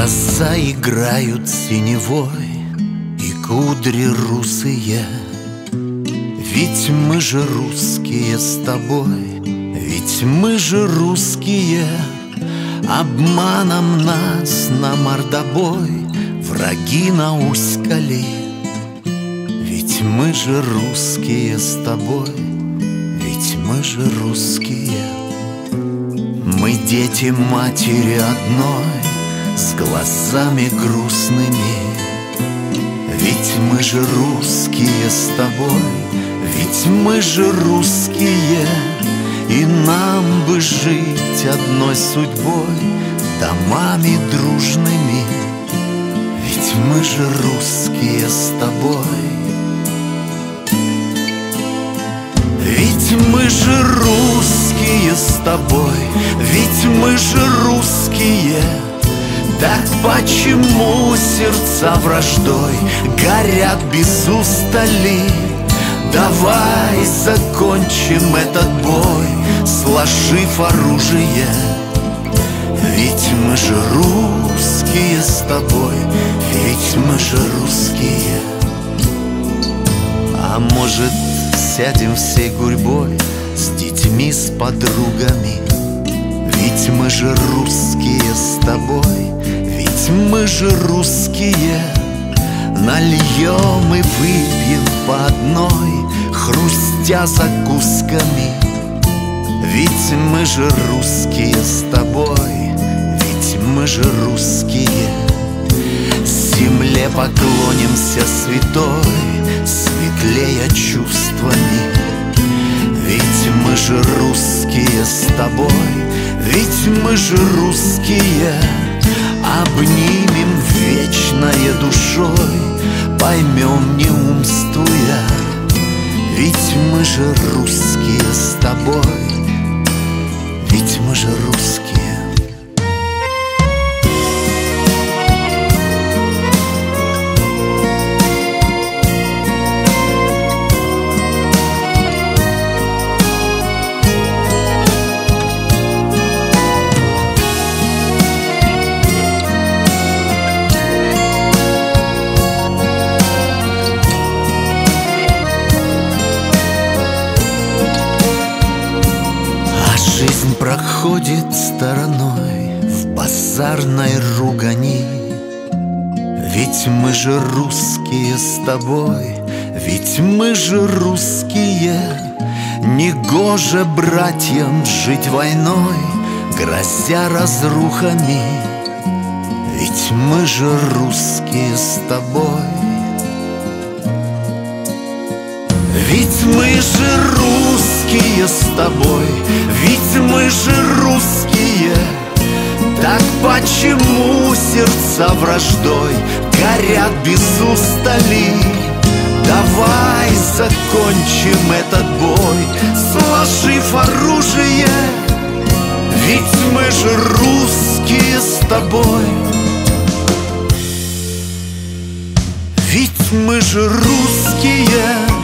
Глаза играют синевой и кудри русые. Ведь мы же русские с тобой, ведь мы же русские. Обманом нас на мордобой враги науськали. Ведь мы же русские с тобой, ведь мы же русские. Мы дети матери одной, с глазами грустными. Ведь мы же русские с тобой, ведь мы же русские. И нам бы жить одной судьбой, домами дружными. Ведь мы же русские с тобой. Ведь мы же русские с тобой, ведь мы же русские. Так почему сердца враждой горят без устали? Давай закончим этот бой, сложив оружие. Ведь мы же русские с тобой, ведь мы же русские. А может, сядем всей гурьбой с детьми, с подругами? Ведь мы же русские с тобой, ведь мы же русские. Нальем и выпьем по одной, хрустя закусками. Ведь мы же русские с тобой, ведь мы же русские. Земле поклонимся святой, светлея чувствами. Ведь мы же русские с тобой, ведь мы же русские. Обнимем вечное душой, поймем не умствуя. Ведь мы же русские с тобой, ведь мы же русские. Жизнь проходит стороной в базарной ругани. Ведь мы же русские с тобой, ведь мы же русские. Негоже братьям жить войной, грозя разрухами. Ведь мы же русские с тобой. Ведь мы же русские с тобой, ведь мы же русские. Так почему сердца враждой горят без устали? Давай закончим этот бой, сложив оружие. Ведь мы же русские с тобой, ведь мы же русские.